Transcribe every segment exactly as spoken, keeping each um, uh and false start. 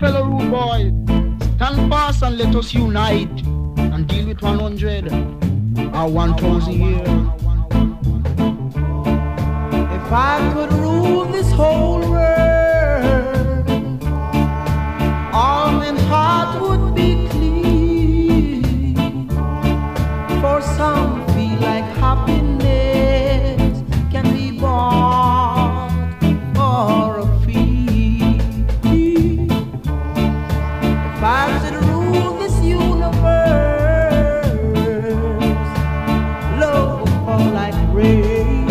fellow rude boy, stand fast and let us unite and deal with one hundred or one thousand years. If I could rule this whole world, all men's hearts would be clean. For some feel like happiness can be bought for a fee. If I could rule this universe, love would fall like rain.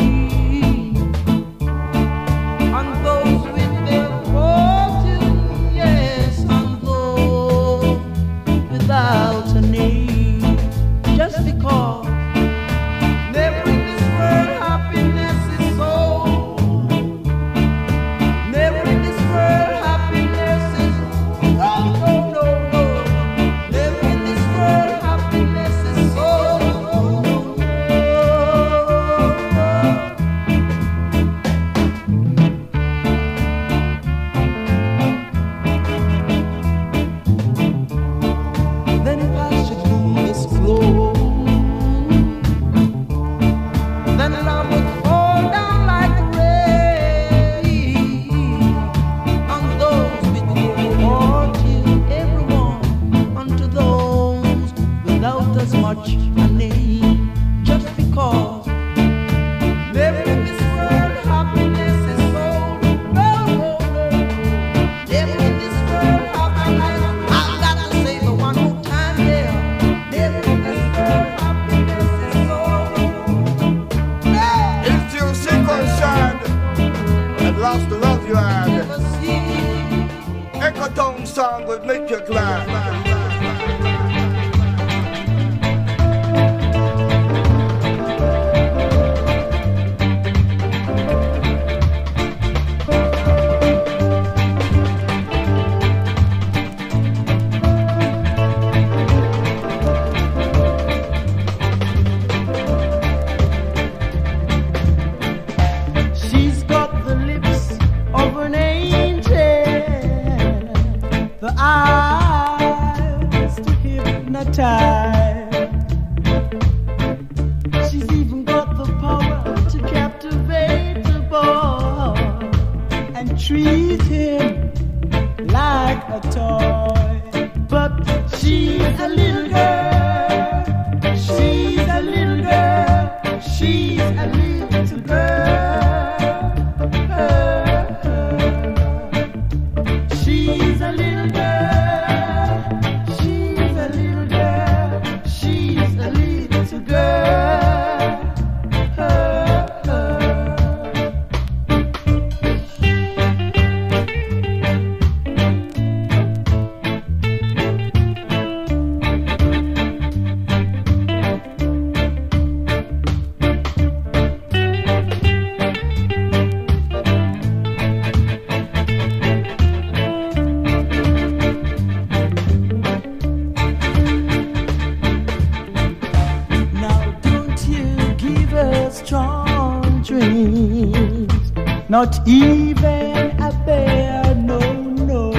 Not even a bear, no, no.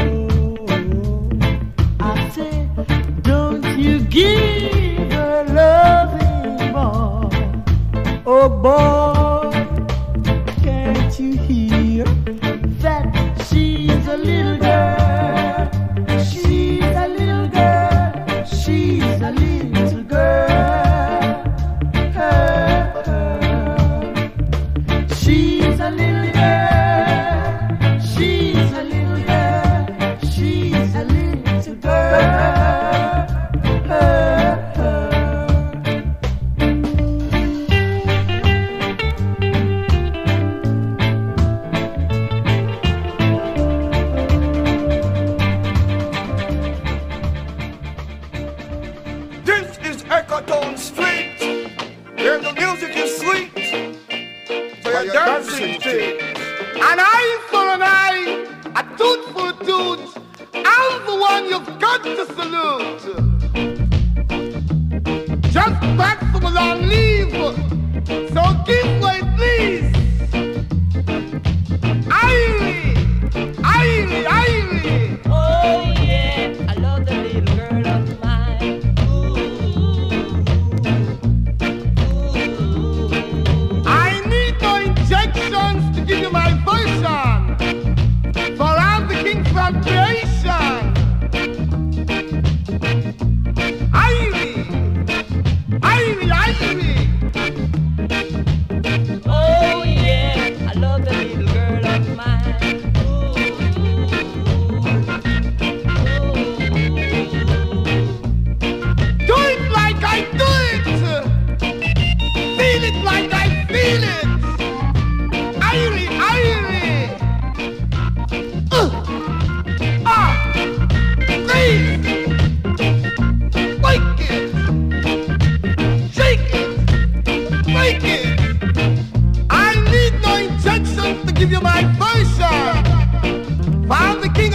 I say, don't you give a loving boy. Oh boy, can't you hear that she's a little girl? She's a little girl. She's a little girl. Her, her. She's a little girl.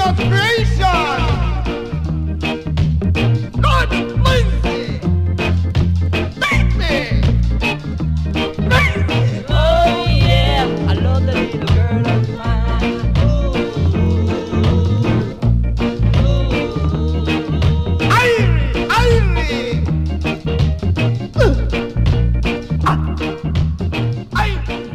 of creation. God mercy. Make me. Make me. Oh yeah, I love the little girl of mine. Irie, Irie. Uh. Ah. Irie.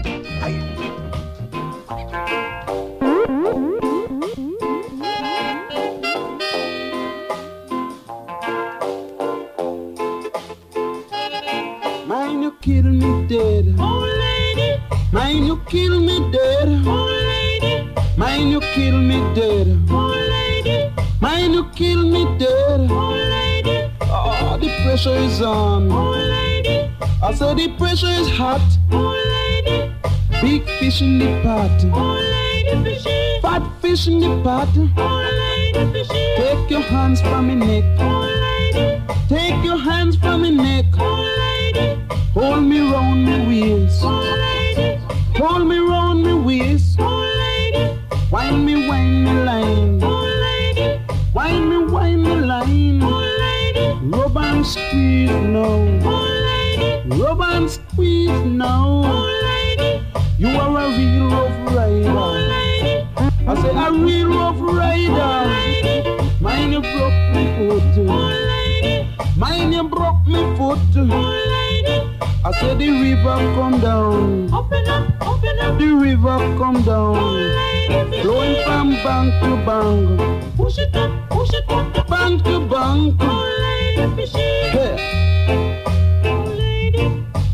Mine, you kill me dead. Oh lady, Mine, you kill me dead. oh lady, Mine, you kill me dead. oh lady, Mine, you kill me dead. oh lady, Oh, the pressure is on. oh lady, I said the pressure is hot. oh lady, Big fish in the pot. oh lady fishy, Fat fish in the pot. oh lady fishy, Take your hands from me neck. oh lady, Take your hands from me neck. oh lady, Hold me round me waist. oh lady, Hold me round me waist. oh lady, Wine me, wine me line. oh lady, Wine me, wine me line. oh lady, Rub and squeeze now. oh lady, Rub and squeeze now. oh lady, You are a real rough oh rider. lady, I say a real rough rider. Mine you broke me foot. oh lady, Mine you broke me foot. oh lady, I say the river come down. open up, open up, The river come oh down. lady Flowing fishy, from bank to bank. push it up, push it up, Bank to bank. oh lady fishy, Hey. oh lady.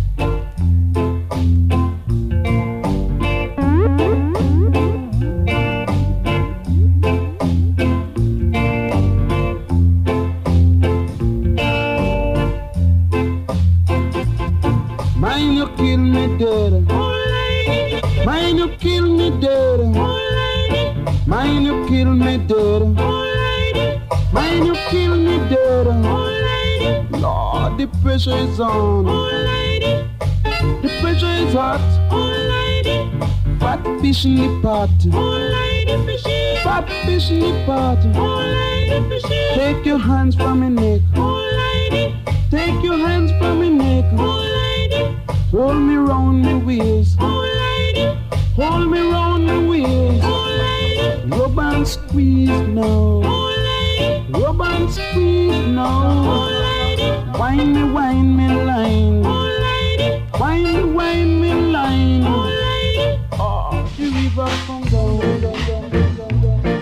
Mine you kill me dead. Oh lady, Mine you kill me dead. oh lady, Mine you kill me dead. oh lady, Mine you kill me dead. oh lady, Lord, the pressure is on. oh lady, The pressure is hot. oh lady, Fat fish in the pot. oh lady fishy, Fat fish in the pot. oh lady fishy, Take your hands from me neck. oh lady, Take your hands from me neck. oh lady, Hold me round me waist. oh lady, Hold me round me waist. oh lady, Rub and squeeze now. oh lady, Rub and squeeze oh now. lady, Wine me, wine me line. oh lady, Wine me, wine me line. oh lady, Oh, the river come down. down, down, down, down, down, down, down.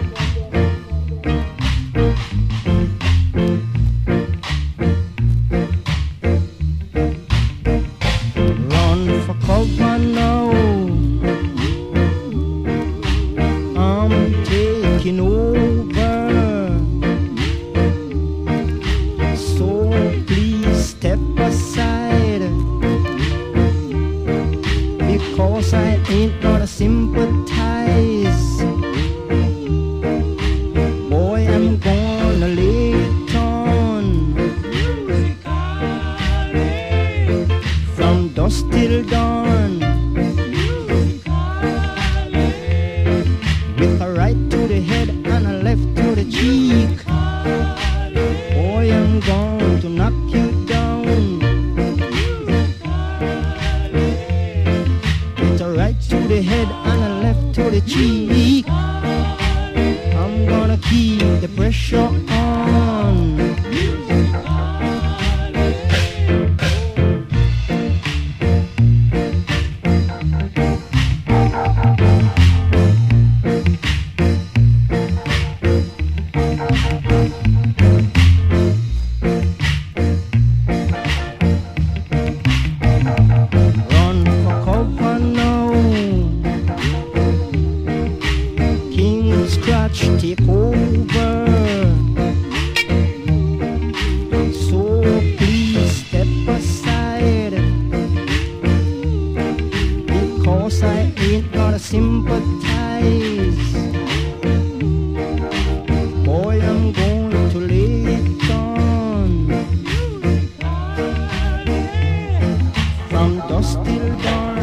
Run for cover now. I'm taking over. So please step aside. Because I ain't gonna sympathize. Boy, I'm gonna lay it on. From dusk till dawn, with a right to the head and a left to the cheek. Boy, I'm going to knock you down, with a right to the head and a left to the cheek. I'm gonna keep the pressure on. Run for cover now. King Scratch take over. So please step aside. Because I ain't gonna sympathize. Boy, I'm going to lay it on. From dusk till dawn.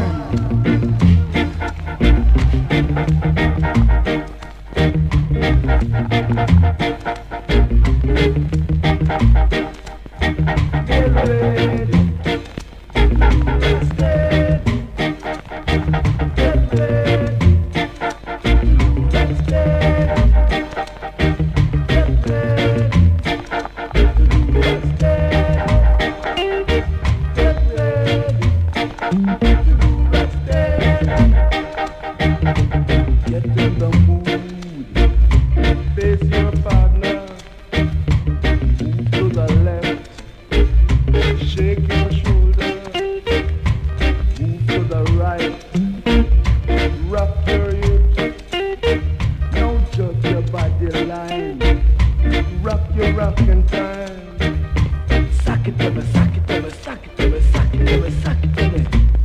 in the mood. Face your partner. Move to the left. Shake your shoulder. Move to the right. Rock your hips. Now judge your body line. Rock your rockin' time. Suck it to me, suck it to me, suck it to me, suck it to me, suck it to me.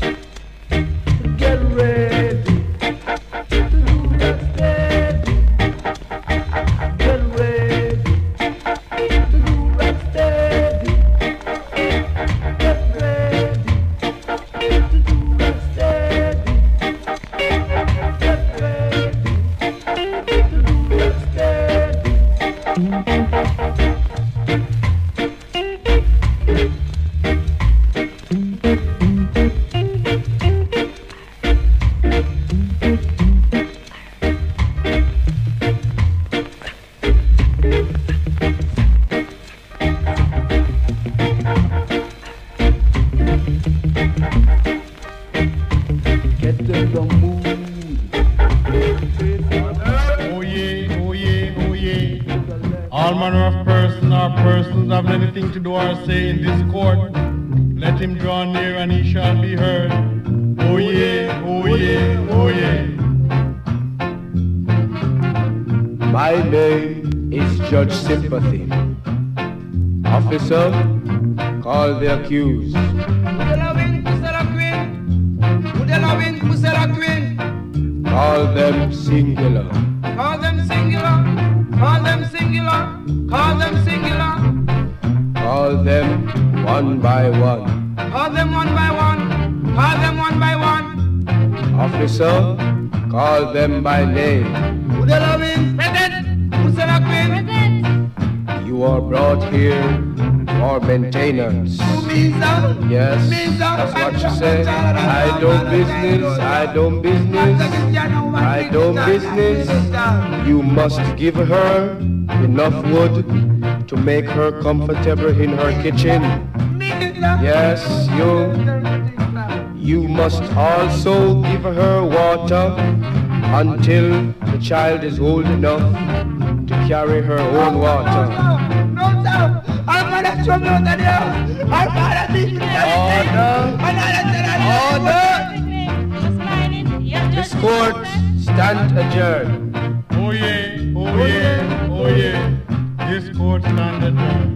Get ready to do that steady. Get ready to do that steady. Get ready to do that steady. Get ready to do that steady. Get in the mood. Oh yeah, oh yeah, oh yeah. All manner of persons or persons have anything to do or say in this court. Let him draw near and he shall be heard. Oh yeah, oh yeah, oh yeah. My name is Judge Sympathy. Officer, call the accused. Call them singular. Call them singular. Call them singular. Call them singular. Call them one by one. Call them one by one. Call them one by one. Officer, call them by name. Udelawin. Present. Musela Queen. You are brought here for maintenance. Yes, that's what you say. I don't business, I don't business, I don't business. You must give her enough wood to make her comfortable in her kitchen. Yes, you. You must also give her water until the child is old enough to carry her own water. No, sir. I'm gonna throw me out of the house. I'm gonna leave me. Order! This court stand adjourned. Oh yeah, oh yeah, oh yeah. This court stand adjourned.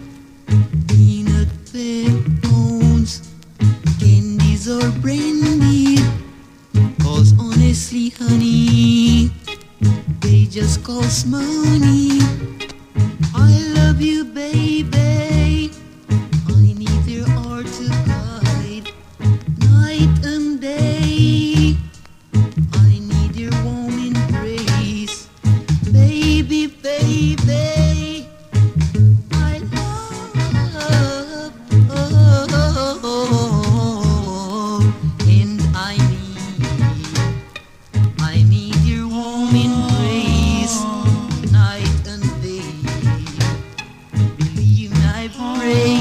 or brandy. costs money. I love you, baby. I need your heart to guide night and day. I need your warm embrace, baby, baby. I love, oh, and I need, I need your warm embrace night and day. Believe me, I pray.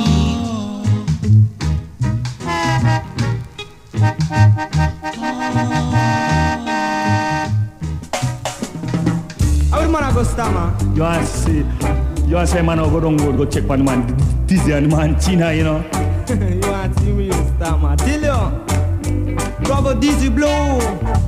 How the man a go stammer? You want to see, you want to say man go down road, go check on the man Dizzy and the man Tina, you know? You want to see me stammer? Tell you, brother Dizzy blow.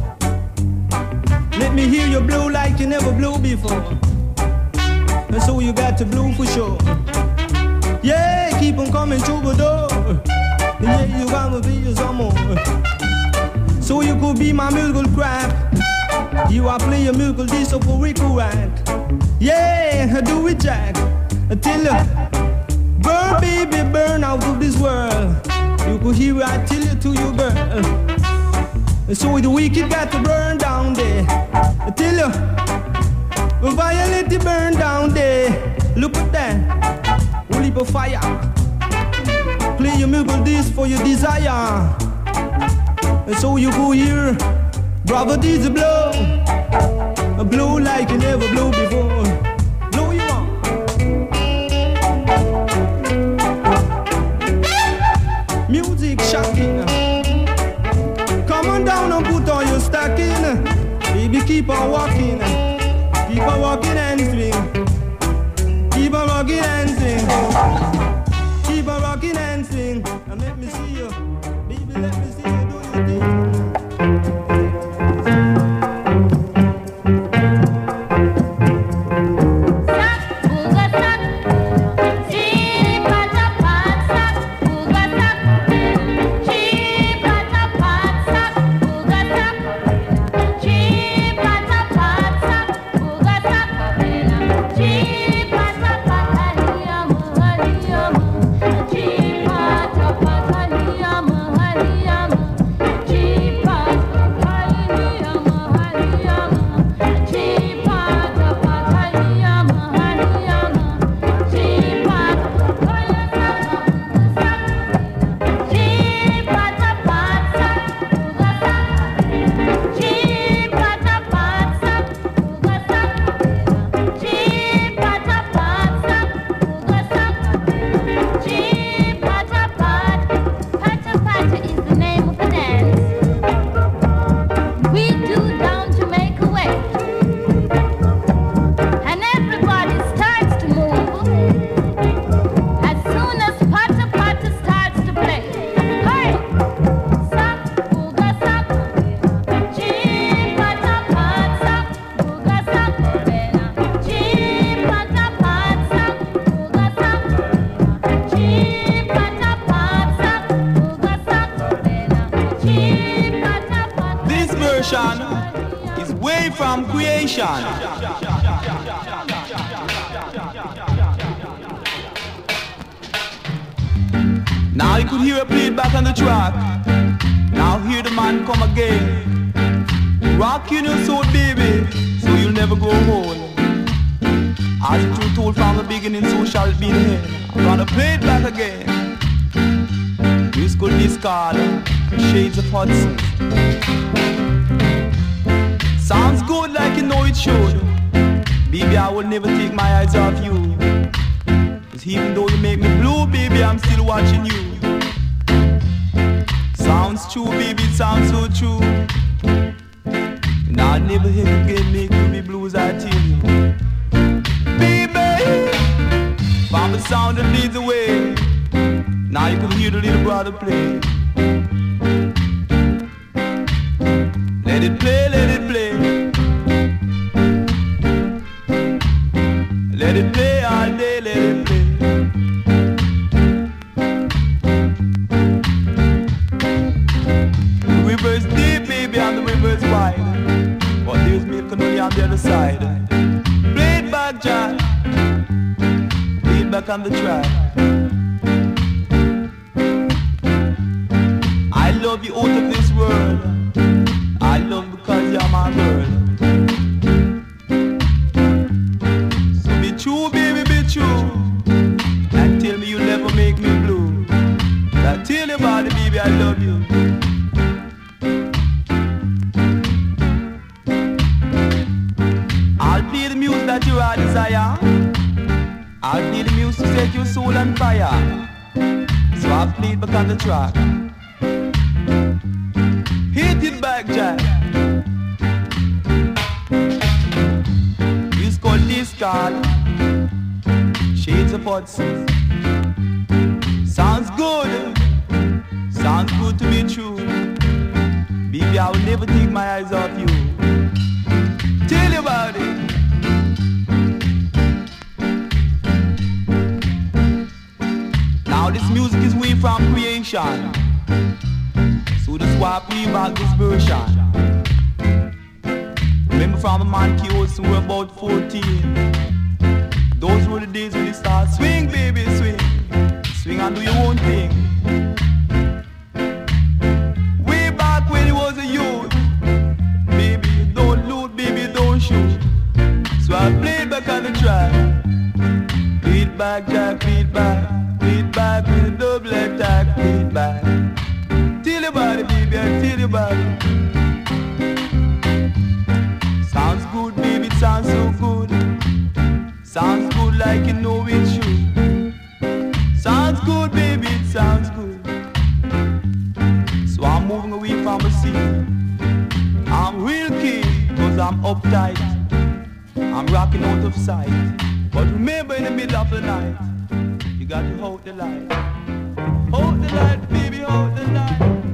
Let me hear you blow like you never blew before. And so you got to blow for sure. Yeah, keep on coming through the door. Yeah, you gotta be some more. So you could be my musical crap. You are playing musical disco for Rico Rack. Yeah, do it, Jack. Till you burn, baby, burn out of this world. You could hear I tell you to you, girl. So the wicked got to burn down there. Till you violate the burn down there. Look at that, we'll leap of fire. Play your musical disc for your desire. And so you go here, brother Dizzy blow, blow like you never blew before. Blow you on. Music shocking. Come on down and put on your stocking. Baby, keep on walking. Keep on walking and swing. Keep on rocking and swing. Keep on rocking and swing. And let me see you. Baby, let me see you do your thing. Is way from creation. Now you could hear it played back on the track. Now hear the man come again. Rocking your soul, baby, so you'll never grow old. As the truth told from the beginning, so shall it be in the end. I'm gonna play it back again. Musical discard, Shades of Hudson. Sounds good like you know it should. Baby, I will never take my eyes off you. Cause even though you make me blue, baby, I'm still watching you. Sounds true, baby, it sounds so true. And I'll never hesitate make you be blue as I tell you. Baby, from the sound that leads the way. Now you can hear the little brother play. Let it play, let it play. Let it play all day, let it play. The river's deep, baby, and the river's wide. But there's milk only on the other side. back on the track. I love you out of this world. I love you because you're my girl. So be true, baby, be true. And tell me you'll never make me blue. Now tell your body, baby, I love you. I'll play the music that you are desire. I'll play the music to set your soul on fire. So I'll play it back on the track. Hit it back, Jack. It's called Discard. Shades of Hudson. Sounds good. Sounds good to be true. Baby, I will never take my eyes off you. Tell you about it. Now this music is way from creation. So that's why I play back this version. Remember from a man kids who were about fourteen. Those were the days when you start swing, baby, swing. Swing and do your own thing. Way back when you was a youth. Baby, you don't loot, baby, you don't shoot. So I played back on the track. Beat back, Jack, beat back. Beat back with a double attack, beat back. Tell your body, baby, I tell your body. Sounds good, baby, it sounds so good. Sounds good like you know it should. Sounds good, baby, it sounds good. So I'm moving away from the scene. I'm real keen, cause I'm uptight. I'm rocking out of sight. But remember in the middle of the night, you got to hold the light. Hold the light, baby, hold the light.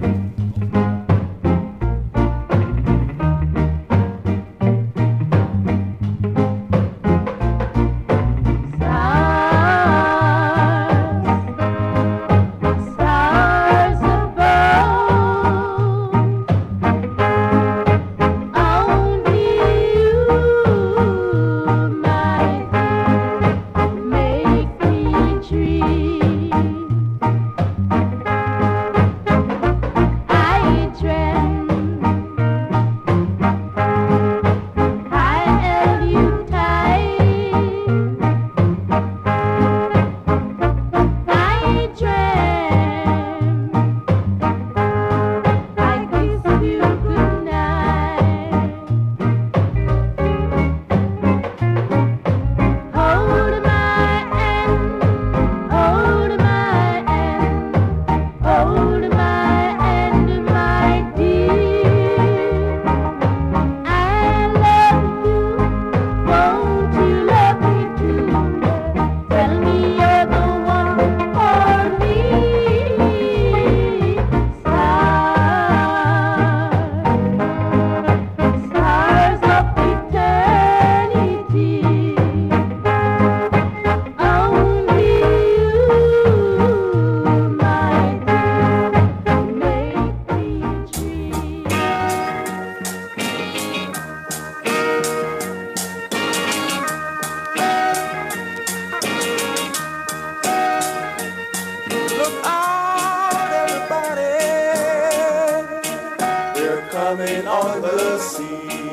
coming on the sea.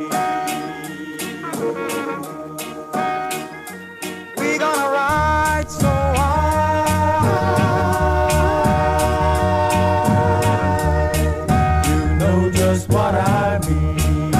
We gonna ride so high. You know just what I mean.